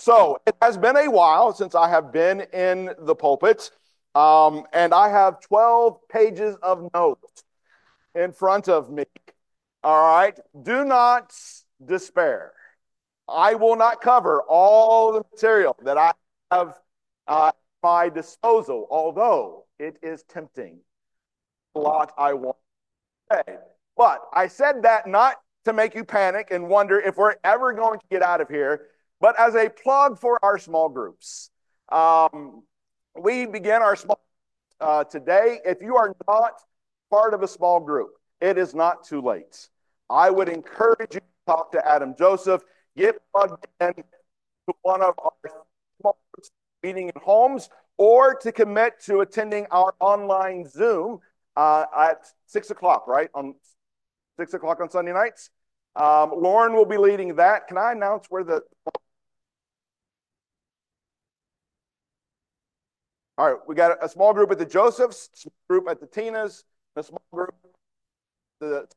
So it has been a while since I have been in the pulpit, and I have 12 pages of notes in front of me. All right. Do not despair. I will not cover all the material that I have at my disposal, although it is tempting. A lot I want to say. But I said that not to make you panic and wonder if we're ever going to get out of here, but as a plug for our small groups. We begin our small today. If you are not part of a small group, it is not too late. I would encourage you to talk to Adam Joseph, get plugged in to one of our small groups meeting in homes, or to commit to attending our online Zoom at 6 o'clock, right? On 6 o'clock on Sunday nights. Lauren will be leading that. Can I announce where the... All right, we got a small group at the Josephs, a small group at the Tinas, a small group at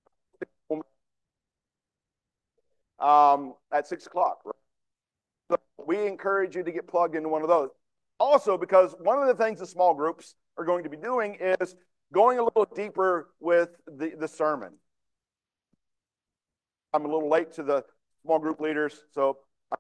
at 6 o'clock. Right? So we encourage you to get plugged into one of those. Also, because one of the things the small groups are going to be doing is going a little deeper with the sermon. I'm a little late to the small group leaders, so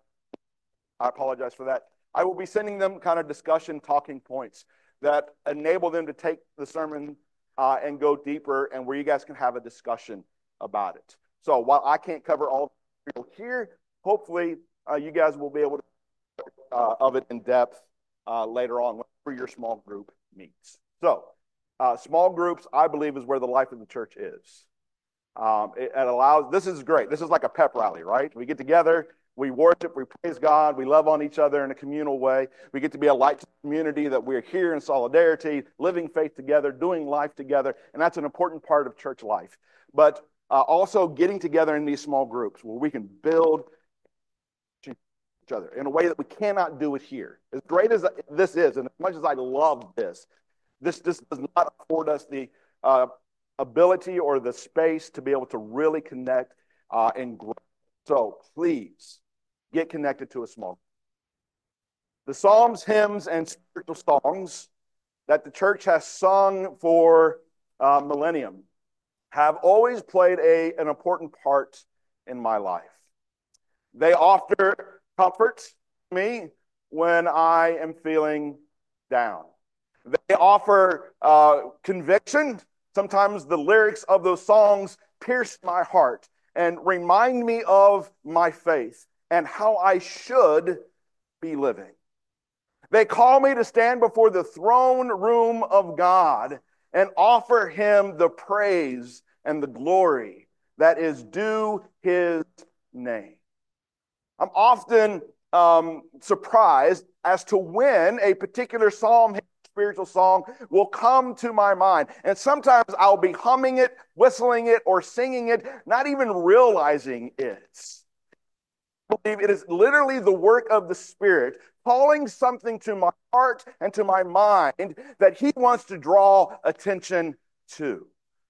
I apologize for that. I will be sending them kind of discussion talking points that enable them to take the sermon and go deeper, and where you guys can have a discussion about it. So while I can't cover all here, hopefully you guys will be able to of it in depth later on where your small group meets. So small groups, I believe, is where the life of the church is. It allows, this is great. This is like a pep rally, right? We get together, we worship, we praise God, we love on each other in a communal way. We get to be a light to the community, that we're here in solidarity, living faith together, doing life together, and that's an important part of church life. But also getting together in these small groups where we can build each other in a way that we cannot do it here. As great as this is, and as much as I love this, this does not afford us the ability or the space to be able to really connect and grow. So please get connected to a small group. The psalms, hymns, and spiritual songs that the church has sung for millennium have always played an important part in my life. They offer comfort to me when I am feeling down. They offer conviction. Sometimes the lyrics of those songs pierce my heart and remind me of my faith and how I should be living. They call me to stand before the throne room of God and offer him the praise and the glory that is due his name. I'm often surprised as to when a particular psalm, spiritual song will come to my mind. And sometimes I'll be humming it, whistling it, or singing it, not even realizing it. I believe it is literally the work of the Spirit calling something to my heart and to my mind that he wants to draw attention to.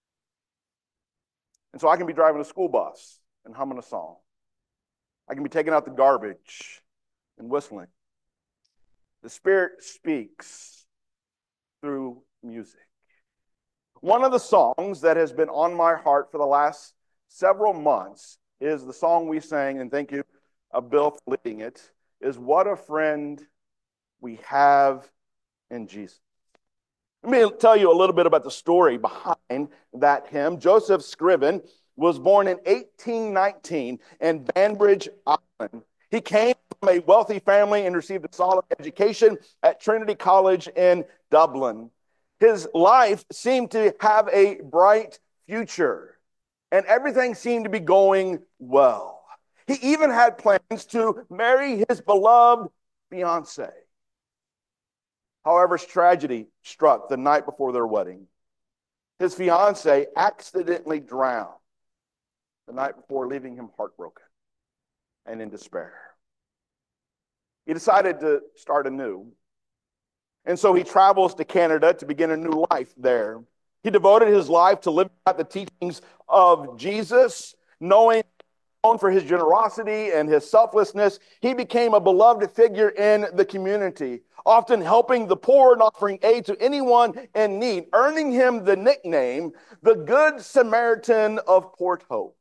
And so I can be driving a school bus and humming a song. I can be taking out the garbage and whistling. The Spirit speaks through music. One of the songs that has been on my heart for the last several months is the song we sang, and thank you, Bill, for leading it, is What a Friend We Have in Jesus. Let me tell you a little bit about the story behind that hymn. Joseph Scriven was born in 1819 in Banbridge, Ireland. He came from a wealthy family and received a solid education at Trinity College in Dublin. His life seemed to have a bright future, and everything seemed to be going well. He even had plans to marry his beloved fiancée. However, tragedy struck the night before their wedding. His fiancée accidentally drowned the night before, leaving him heartbroken and in despair. He decided to start anew. And so he travels to Canada to begin a new life there. He devoted his life to living out the teachings of Jesus, knowing known for his generosity and his selflessness, he became a beloved figure in the community, often helping the poor and offering aid to anyone in need, earning him the nickname, the Good Samaritan of Port Hope.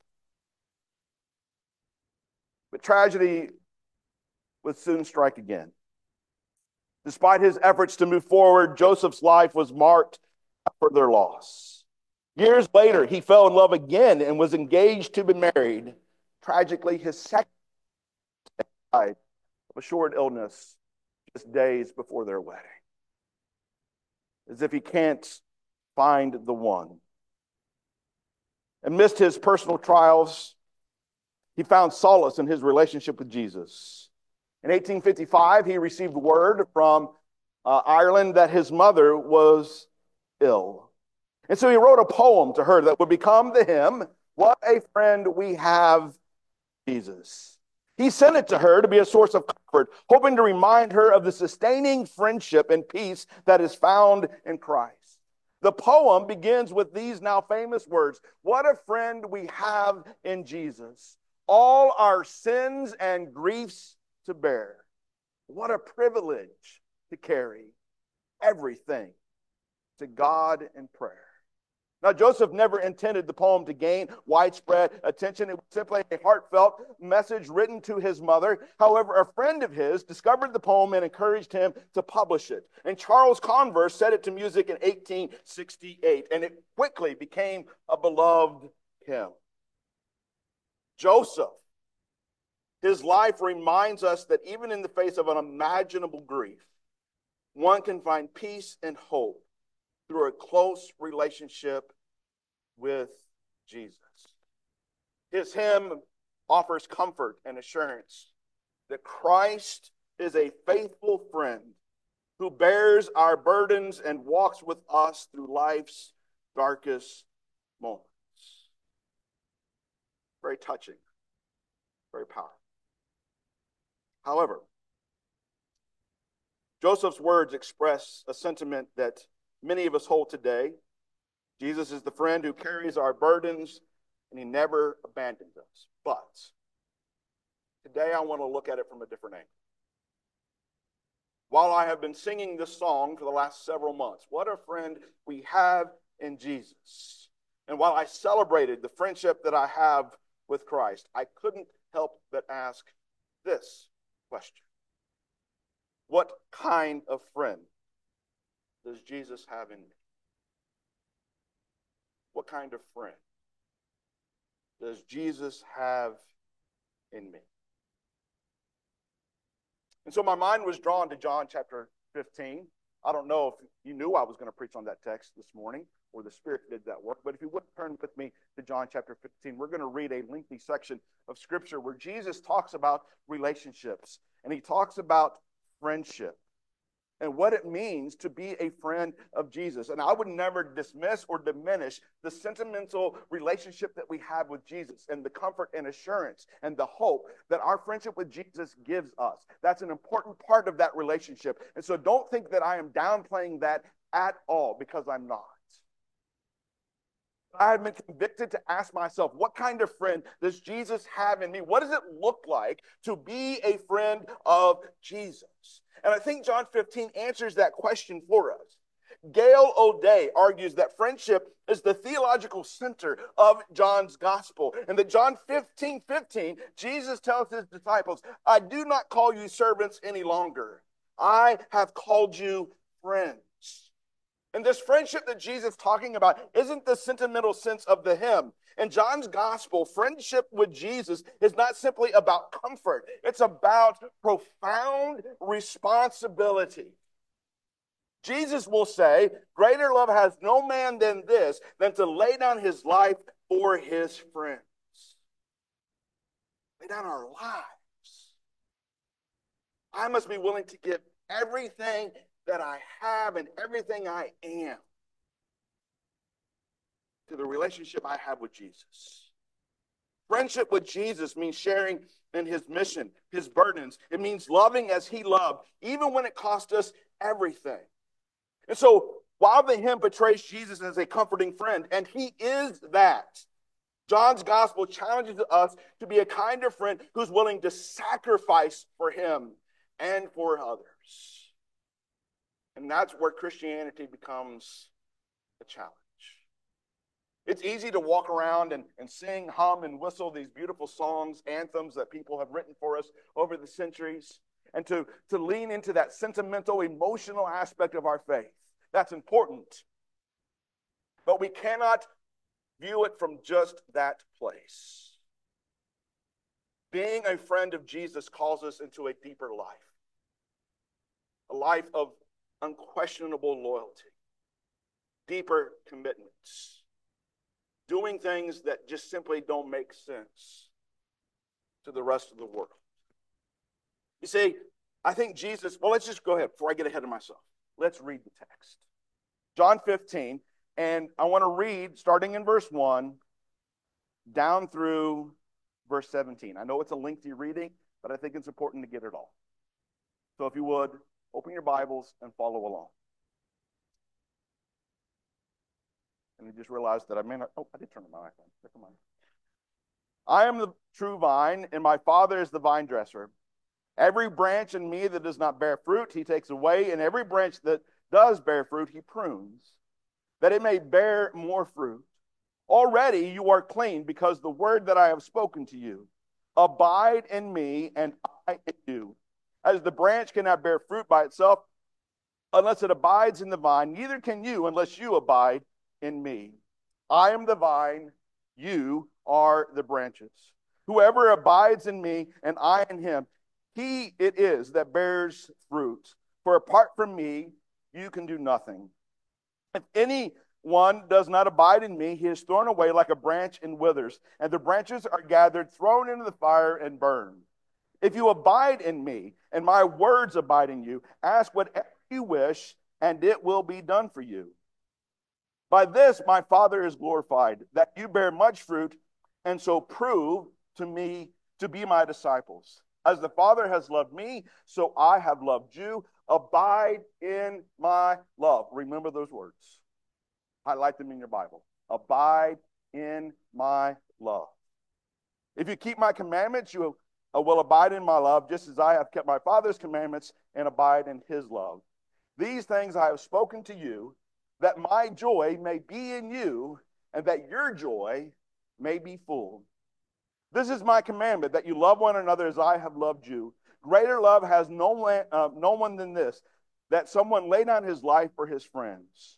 But tragedy would soon strike again. Despite his efforts to move forward, Joseph's life was marked by further loss. Years later, he fell in love again and was engaged to be married. Tragically, his second died of a short illness just days before their wedding. As if he can't find the one. Amidst his personal trials, he found solace in his relationship with Jesus. In 1855, he received word from Ireland that his mother was ill. And so he wrote a poem to her that would become the hymn, "What a Friend We Have, Jesus." He sent it to her to be a source of comfort, hoping to remind her of the sustaining friendship and peace that is found in Christ. The poem begins with these now famous words, "What a friend we have in Jesus, all our sins and griefs to bear. What a privilege to carry everything to God in prayer." Now, Joseph never intended the poem to gain widespread attention. It was simply a heartfelt message written to his mother. However, a friend of his discovered the poem and encouraged him to publish it. And Charles Converse set it to music in 1868, and it quickly became a beloved hymn. Joseph, his life reminds us that even in the face of unimaginable grief, one can find peace and hope through a close relationship with Jesus. His hymn offers comfort and assurance that Christ is a faithful friend who bears our burdens and walks with us through life's darkest moments. Very touching, very powerful. However, Joseph's words express a sentiment that many of us hold today. Jesus is the friend who carries our burdens, and he never abandons us. But today I want to look at it from a different angle. While I have been singing this song for the last several months, what a friend we have in Jesus. And while I celebrated the friendship that I have with Christ, I couldn't help but ask this question. What kind of friend does Jesus have in me? What kind of friend does Jesus have in me? And so my mind was drawn to John chapter 15. I don't know if you knew I was going to preach on that text this morning, or the Spirit did that work, but if you would turn with me to John chapter 15, we're going to read a lengthy section of Scripture where Jesus talks about relationships, and he talks about friendship and what it means to be a friend of Jesus. And I would never dismiss or diminish the sentimental relationship that we have with Jesus and the comfort and assurance and the hope that our friendship with Jesus gives us. That's an important part of that relationship. And so don't think that I am downplaying that at all, because I'm not. I have been convicted to ask myself, what kind of friend does Jesus have in me? What does it look like to be a friend of Jesus? And I think John 15 answers that question for us. Gail O'Day argues that friendship is the theological center of John's gospel. And that John 15:15, Jesus tells his disciples, "I do not call you servants any longer. I have called you friends." And this friendship that Jesus is talking about isn't the sentimental sense of the hymn. In John's gospel, friendship with Jesus is not simply about comfort. It's about profound responsibility. Jesus will say, "Greater love has no man than this, than to lay down his life for his friends." Lay down our lives. I must be willing to give everything that I have and everything I am to the relationship I have with Jesus. Friendship with Jesus means sharing in his mission, his burdens. It means loving as he loved, even when it cost us everything. And so, while the hymn portrays Jesus as a comforting friend, and he is that, John's gospel challenges us to be a kind of friend who's willing to sacrifice for him and for others. And that's where Christianity becomes a challenge. It's easy to walk around and sing, hum, and whistle these beautiful songs, anthems that people have written for us over the centuries, and to lean into that sentimental, emotional aspect of our faith. That's important. But we cannot view it from just that place. Being a friend of Jesus calls us into a deeper life, a life of unquestionable loyalty, deeper commitments, doing things that just simply don't make sense to the rest of the world. You see, I think Jesus, well, let's just go ahead before I get ahead of myself. Let's read the text. John 15, and I want to read starting in verse 1 down through verse 17. I know it's a lengthy reading, but I think it's important to get it all. So if you would, open your Bibles and follow along. And I just realized that I may not, I did turn my iPhone. Never mind. I am the true vine, and my Father is the vine dresser. Every branch in me that does not bear fruit, he takes away, and every branch that does bear fruit, he prunes, that it may bear more fruit. Already you are clean because the word that I have spoken to you. Abide in me, and I in you. As the branch cannot bear fruit by itself unless it abides in the vine, neither can you unless you abide in me. I am the vine, you are the branches. Whoever abides in me and I in him, he it is that bears fruit. For apart from me, you can do nothing. If anyone does not abide in me, he is thrown away like a branch and withers, and the branches are gathered, thrown into the fire, and burned. If you abide in me, and my words abide in you, ask whatever you wish, and it will be done for you. By this my Father is glorified, that you bear much fruit, and so prove to me to be my disciples. As the Father has loved me, so I have loved you. Abide in my love. Remember those words. Highlight them in your Bible. Abide in my love. If you keep my commandments, you will abide in my love, just as I have kept my Father's commandments and abide in his love. These things I have spoken to you, that my joy may be in you, and that your joy may be full. This is my commandment, that you love one another as I have loved you. Greater love has no one than this, that someone lay down his life for his friends.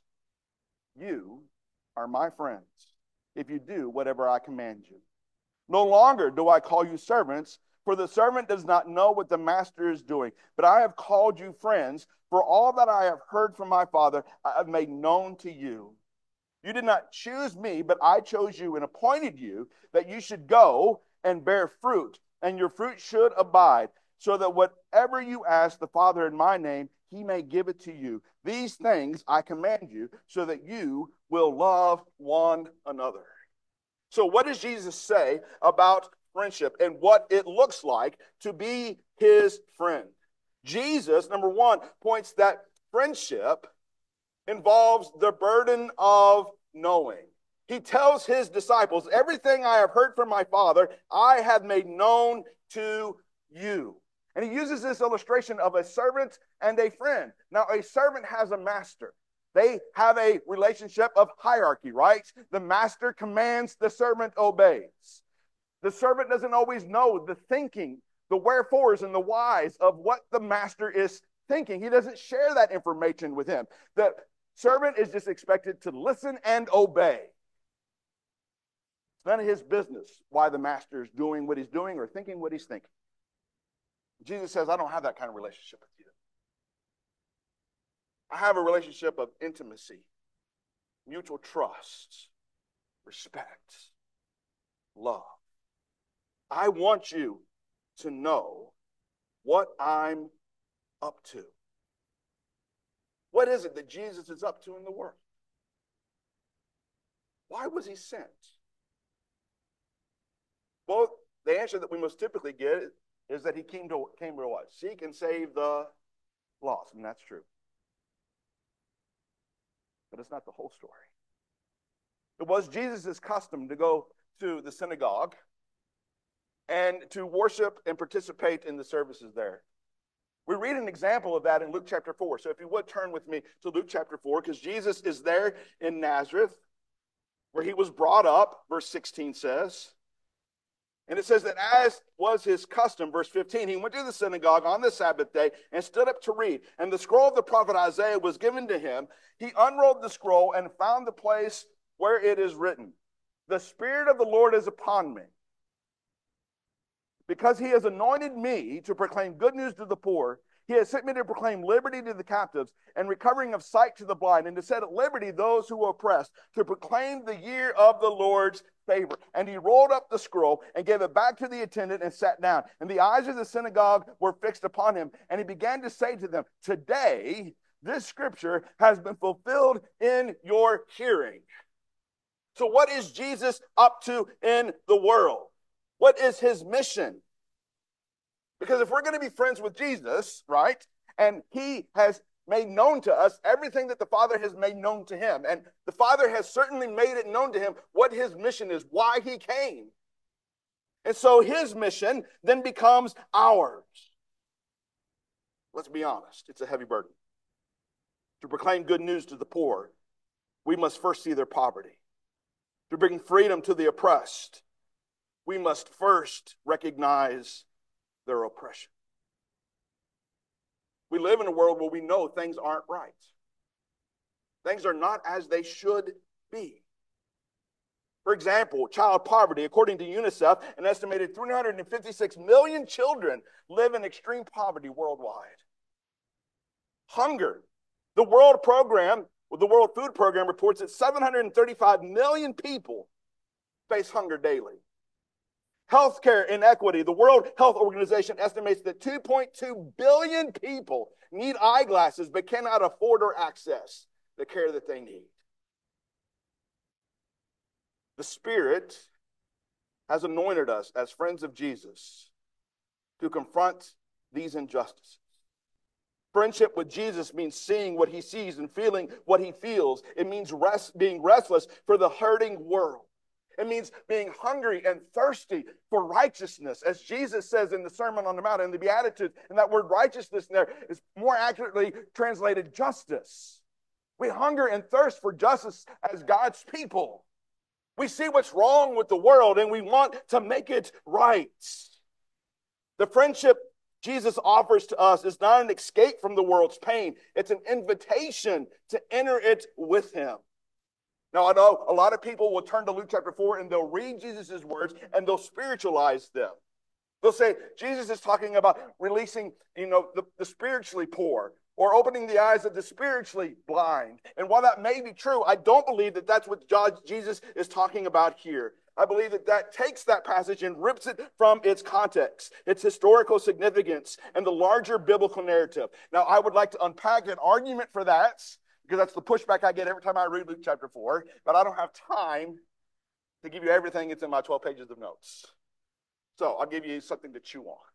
You are my friends, if you do whatever I command you. No longer do I call you servants, for the servant does not know what the master is doing. But I have called you friends, for all that I have heard from my Father I have made known to you. You did not choose me, but I chose you and appointed you that you should go and bear fruit, and your fruit should abide, so that whatever you ask the Father in my name, he may give it to you. These things I command you, so that you will love one another. So what does Jesus say about friendship and what it looks like to be his friend? Jesus, number one, points that friendship involves the burden of knowing. He tells his disciples, everything I have heard from my Father, I have made known to you. And he uses this illustration of a servant and a friend. Now, a servant has a master. They have a relationship of hierarchy, right? The master commands, the servant obeys. The servant doesn't always know the thinking, the wherefores and the whys of what the master is thinking. He doesn't share that information with him. The servant is just expected to listen and obey. It's none of his business why the master is doing what he's doing or thinking what he's thinking. Jesus says, I don't have that kind of relationship with you. I have a relationship of intimacy, mutual trust, respect, love. I want you to know what I'm up to. What is it that Jesus is up to in the world? Why was he sent? Well, the answer that we most typically get is that he came to what? Seek and save the lost, and that's true. But it's not the whole story. It was Jesus' custom to go to the synagogue and to worship and participate in the services there. We read an example of that in Luke chapter 4. So if you would turn with me to Luke chapter 4, because Jesus is there in Nazareth, where he was brought up, verse 16 says. And it says that as was his custom, verse 15, he went to the synagogue on the Sabbath day and stood up to read. And the scroll of the prophet Isaiah was given to him. He unrolled the scroll and found the place where it is written, "The Spirit of the Lord is upon me, because he has anointed me to proclaim good news to the poor. He has sent me to proclaim liberty to the captives and recovering of sight to the blind, and to set at liberty those who are oppressed, to proclaim the year of the Lord's favor." And he rolled up the scroll and gave it back to the attendant and sat down. And the eyes of the synagogue were fixed upon him. And he began to say to them, "Today this scripture has been fulfilled in your hearing." So what is Jesus up to in the world? What is his mission? Because if we're going to be friends with Jesus, right, and he has made known to us everything that the Father has made known to him, and the Father has certainly made it known to him what his mission is, why he came. And so his mission then becomes ours. Let's be honest, it's a heavy burden. To proclaim good news to the poor, we must first see their poverty. To bring freedom to the oppressed, we must first recognize their oppression. We live in a world where we know things aren't right. Things are not as they should be. For example, child poverty. According to UNICEF, an estimated 356 million children live in extreme poverty worldwide. Hunger. The World Food Program reports that 735 million people face hunger daily. Healthcare inequity. The World Health Organization estimates that 2.2 billion people need eyeglasses but cannot afford or access the care that they need. The Spirit has anointed us as friends of Jesus to confront these injustices. Friendship with Jesus means seeing what he sees and feeling what he feels. It means being restless for the hurting world. It means being hungry and thirsty for righteousness. As Jesus says in the Sermon on the Mount and the Beatitudes, and that word righteousness there is more accurately translated justice. We hunger and thirst for justice as God's people. We see what's wrong with the world and we want to make it right. The friendship Jesus offers to us is not an escape from the world's pain. It's an invitation to enter it with him. Now, I know a lot of people will turn to Luke chapter 4 and they'll read Jesus' words and they'll spiritualize them. They'll say Jesus is talking about releasing, the spiritually poor or opening the eyes of the spiritually blind. And while that may be true, I don't believe that that's what Jesus is talking about here. I believe that takes that passage and rips it from its context, its historical significance, and the larger biblical narrative. Now, I would like to unpack an argument for that, because that's the pushback I get every time I read Luke chapter 4, but I don't have time to give you everything that's in my 12 pages of notes. So I'll give you something to chew on.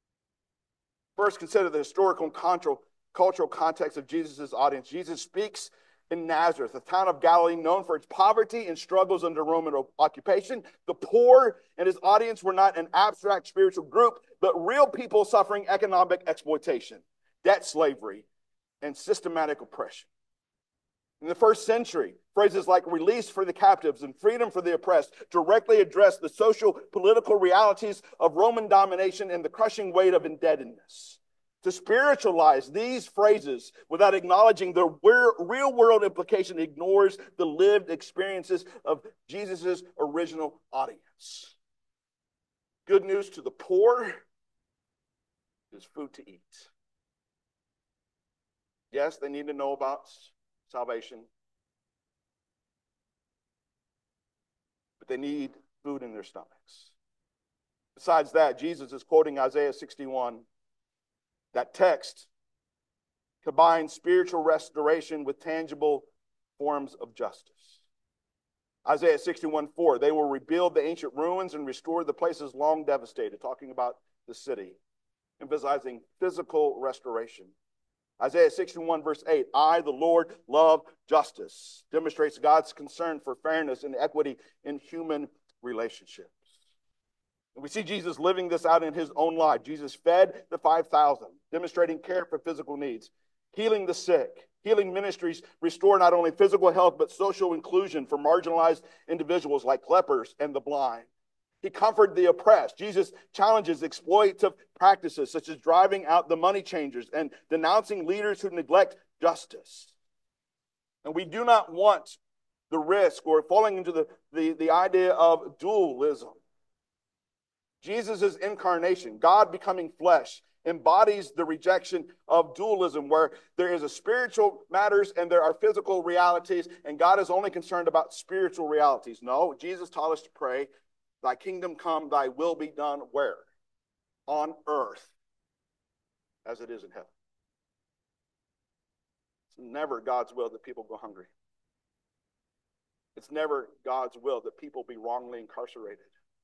First, consider the historical and cultural context of Jesus' audience. Jesus speaks in Nazareth, a town of Galilee known for its poverty and struggles under Roman occupation. The poor and his audience were not an abstract spiritual group, but real people suffering economic exploitation, debt slavery, and systematic oppression. In the first century, phrases like release for the captives and freedom for the oppressed directly addressed the social, political realities of Roman domination and the crushing weight of indebtedness. To spiritualize these phrases without acknowledging the real-world implication ignores the lived experiences of Jesus' original audience. Good news to the poor is food to eat. Yes, they need to know about salvation, but they need food in their stomachs. Besides that, Jesus is quoting Isaiah 61. That text combines spiritual restoration with tangible forms of justice. Isaiah 61:4, they will rebuild the ancient ruins and restore the places long devastated, talking about the city, emphasizing physical restoration. Isaiah 61 verse 8, I, the Lord, love justice, demonstrates God's concern for fairness and equity in human relationships. And we see Jesus living this out in his own life. Jesus fed the 5,000, demonstrating care for physical needs, healing the sick. Healing ministries restore not only physical health, but social inclusion for marginalized individuals like lepers and the blind. He comforted the oppressed. Jesus challenges exploitative practices such as driving out the money changers and denouncing leaders who neglect justice. And we do not want the risk or falling into the idea of dualism. Jesus' incarnation, God becoming flesh, embodies the rejection of dualism, where there is a spiritual matters and there are physical realities, and God is only concerned about spiritual realities. No, Jesus taught us to pray, thy kingdom come, thy will be done where? On earth, as it is in heaven. It's never God's will that people go hungry. It's never God's will that people be wrongly incarcerated.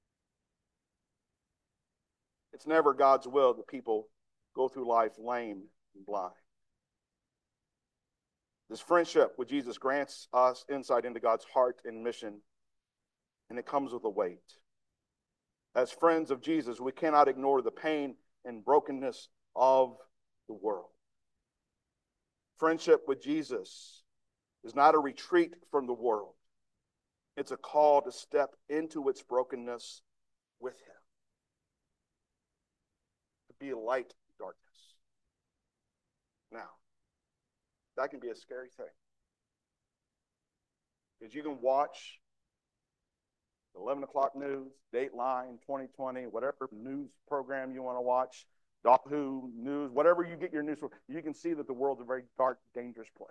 It's never God's will that people go through life lame and blind. This friendship with Jesus grants us insight into God's heart and mission, and it comes with a weight. As friends of Jesus, we cannot ignore the pain and brokenness of the world. Friendship with Jesus is not a retreat from the world. It's a call to step into its brokenness with him. To be a light in darkness. Now, that can be a scary thing. Because you can watch the 11 o'clock news, Dateline, 2020, whatever news program you want to watch, Who News, whatever you get your news from, you can see that the world's a very dark, dangerous place.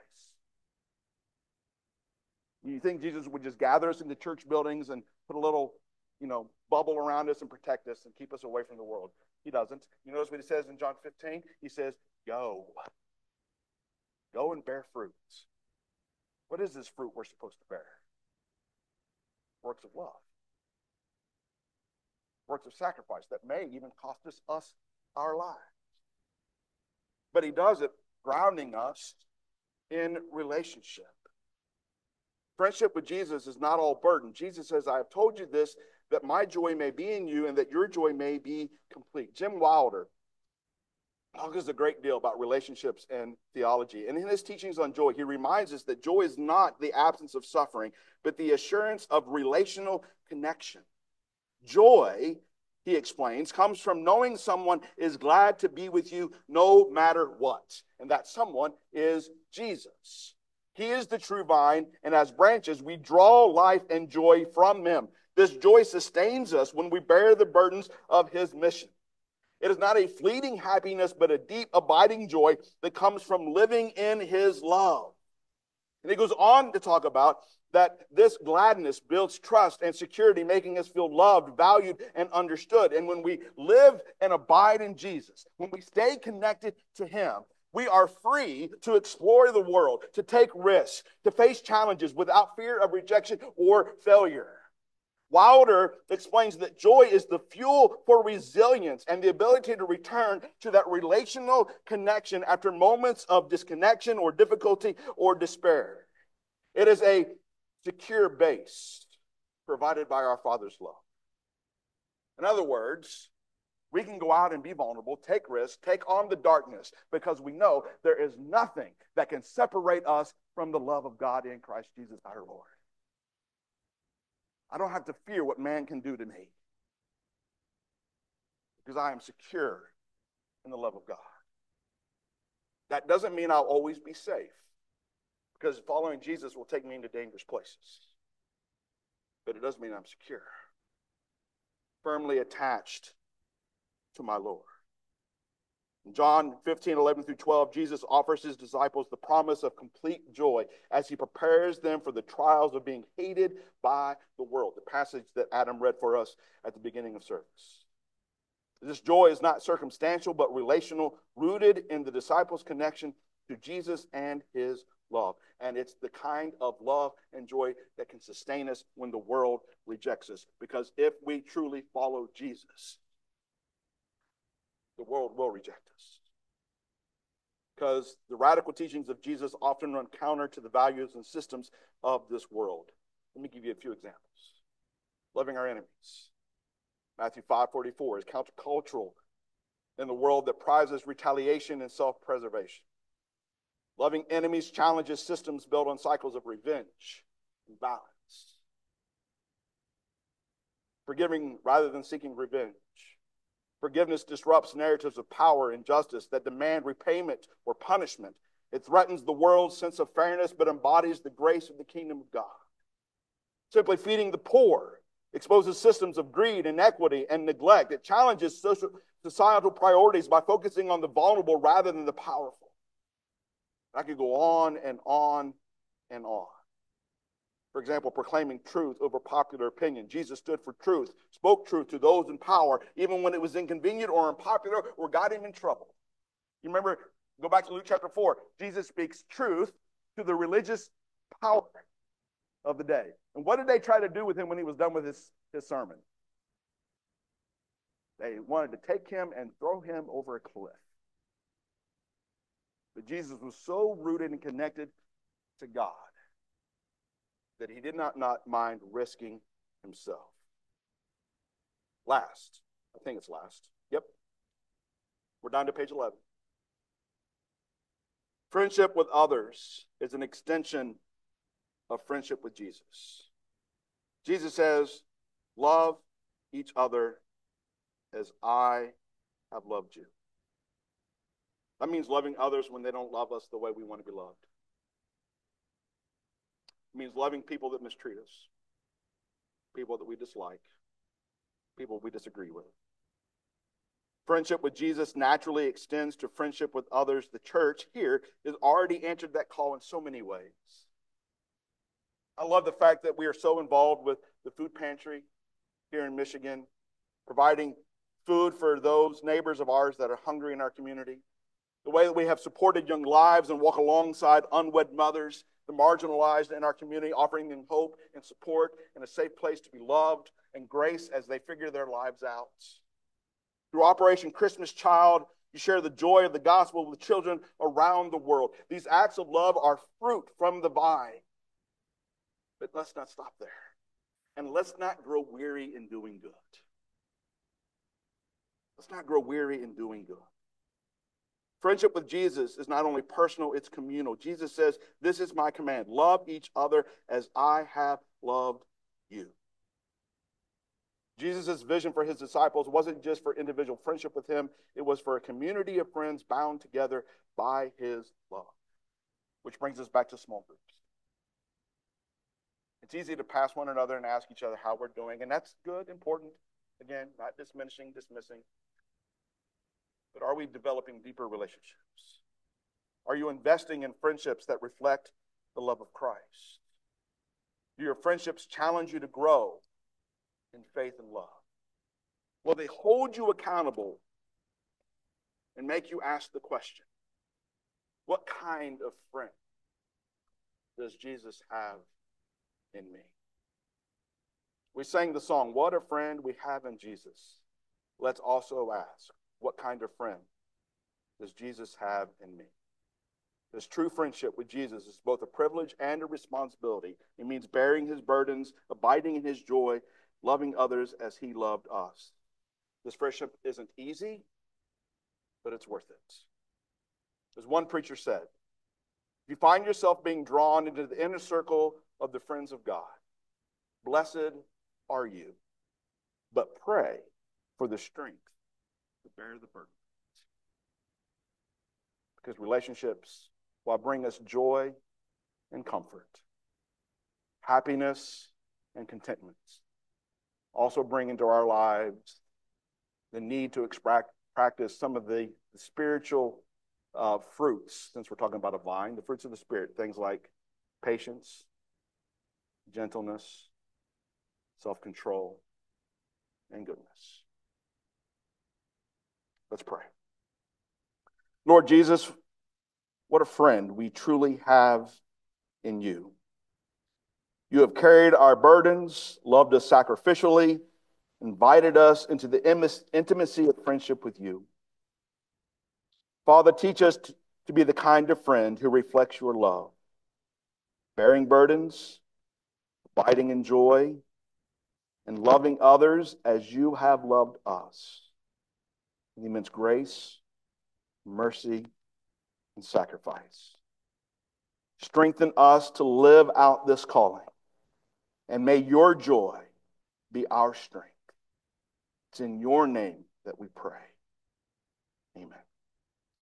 You think Jesus would just gather us into church buildings and put a little, bubble around us and protect us and keep us away from the world? He doesn't. You notice what he says in John 15? He says, go. Go and bear fruits. What is this fruit we're supposed to bear? Works of love. Works of sacrifice that may even cost us our lives. But he does it grounding us in relationship. Friendship with Jesus is not all burden. Jesus says, I have told you this, that my joy may be in you and that your joy may be complete. Jim Wilder talks a great deal about relationships and theology. And in his teachings on joy, he reminds us that joy is not the absence of suffering, but the assurance of relational connection. Joy, he explains, comes from knowing someone is glad to be with you no matter what. And that someone is Jesus. He is the true vine, and as branches, we draw life and joy from him. This joy sustains us when we bear the burdens of his mission. It is not a fleeting happiness, but a deep, abiding joy that comes from living in his love. And he goes on to talk about that this gladness builds trust and security, making us feel loved, valued, and understood. And when we live and abide in Jesus, when we stay connected to him, we are free to explore the world, to take risks, to face challenges without fear of rejection or failure. Wilder explains that joy is the fuel for resilience and the ability to return to that relational connection after moments of disconnection or difficulty or despair. It is a secure base provided by our Father's love. In other words, we can go out and be vulnerable, take risks, take on the darkness, because we know there is nothing that can separate us from the love of God in Christ Jesus our Lord. I don't have to fear what man can do to me, because I am secure in the love of God. That doesn't mean I'll always be safe, because following Jesus will take me into dangerous places. But it does mean I'm secure, firmly attached to my Lord. In John 15:11-12, Jesus offers his disciples the promise of complete joy as he prepares them for the trials of being hated by the world. The passage that Adam read for us at the beginning of service. This joy is not circumstantial, but relational, rooted in the disciples' connection to Jesus and his love. And it's the kind of love and joy that can sustain us when the world rejects us. Because if we truly follow Jesus, the world will reject us. Because the radical teachings of Jesus often run counter to the values and systems of this world. Let me give you a few examples. Loving our enemies. Matthew 5:44 is countercultural in the world that prizes retaliation and self-preservation. Loving enemies challenges systems built on cycles of revenge and violence. Forgiving rather than seeking revenge. Forgiveness disrupts narratives of power and justice that demand repayment or punishment. It threatens the world's sense of fairness, but embodies the grace of the kingdom of God. Simply feeding the poor exposes systems of greed, inequity, and neglect. It challenges societal priorities by focusing on the vulnerable rather than the powerful. I could go on and on and on. For example, proclaiming truth over popular opinion. Jesus stood for truth, spoke truth to those in power, even when it was inconvenient or unpopular or got him in trouble. You remember, go back to Luke chapter 4. Jesus speaks truth to the religious power of the day. And what did they try to do with him when he was done with his sermon? They wanted to take him and throw him over a cliff. But Jesus was so rooted and connected to God that he did not mind risking himself. Last. I think it's last. Yep. We're down to page 11. Friendship with others is an extension of friendship with Jesus. Jesus says, love each other as I have loved you. That means loving others when they don't love us the way we want to be loved. It means loving people that mistreat us, people that we dislike, people we disagree with. Friendship with Jesus naturally extends to friendship with others. The church here has already answered that call in so many ways. I love the fact that we are so involved with the food pantry here in Michigan, providing food for those neighbors of ours that are hungry in our community. The way that we have supported young lives and walk alongside unwed mothers, the marginalized in our community, offering them hope and support and a safe place to be loved and grace as they figure their lives out. Through Operation Christmas Child, you share the joy of the gospel with children around the world. These acts of love are fruit from the vine. But let's not stop there. And let's not grow weary in doing good. Let's not grow weary in doing good. Friendship with Jesus is not only personal, it's communal. Jesus says, this is my command. Love each other as I have loved you. Jesus' vision for his disciples wasn't just for individual friendship with him. It was for a community of friends bound together by his love. Which brings us back to small groups. It's easy to pass one another and ask each other how we're doing. And that's good, important. Again, not dismissing. But are we developing deeper relationships? Are you investing in friendships that reflect the love of Christ? Do your friendships challenge you to grow in faith and love? Will they hold you accountable and make you ask the question, what kind of friend does Jesus have in me? We sang the song, what a friend we have in Jesus. Let's also ask, what kind of friend does Jesus have in me? This true friendship with Jesus is both a privilege and a responsibility. It means bearing his burdens, abiding in his joy, loving others as he loved us. This friendship isn't easy, but it's worth it. As one preacher said, if you find yourself being drawn into the inner circle of the friends of God, blessed are you, but pray for the strength to bear the burden. Because relationships, while bring us joy and comfort, happiness and contentment, also bring into our lives the need to practice some of the spiritual fruits, since we're talking about a vine, the fruits of the Spirit, things like patience, gentleness, self-control, and goodness. Let's pray. Lord Jesus, what a friend we truly have in you. You have carried our burdens, loved us sacrificially, invited us into the intimacy of friendship with you. Father, teach us to be the kind of friend who reflects your love, bearing burdens, abiding in joy, and loving others as you have loved us. In the immense grace, mercy, and sacrifice. Strengthen us to live out this calling. And may your joy be our strength. It's in your name that we pray. Amen.